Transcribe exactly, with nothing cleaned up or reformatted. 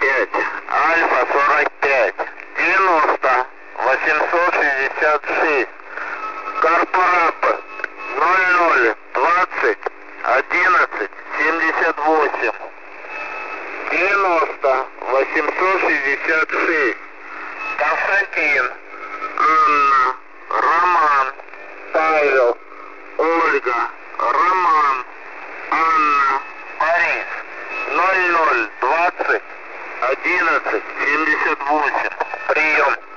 пять, Альфа сорок пять, девяносто, восемьсот шестьдесят шесть, корпоратор ноль ноль двадцать одиннадцать семьдесят восемь, девяносто, восемьсот шестьдесят шесть, Константин, Анна, Роман, Павел, Ольга, Роман, Анна, Борис, ноль ноль двадцать одиннадцать семьдесят восемь. Прием.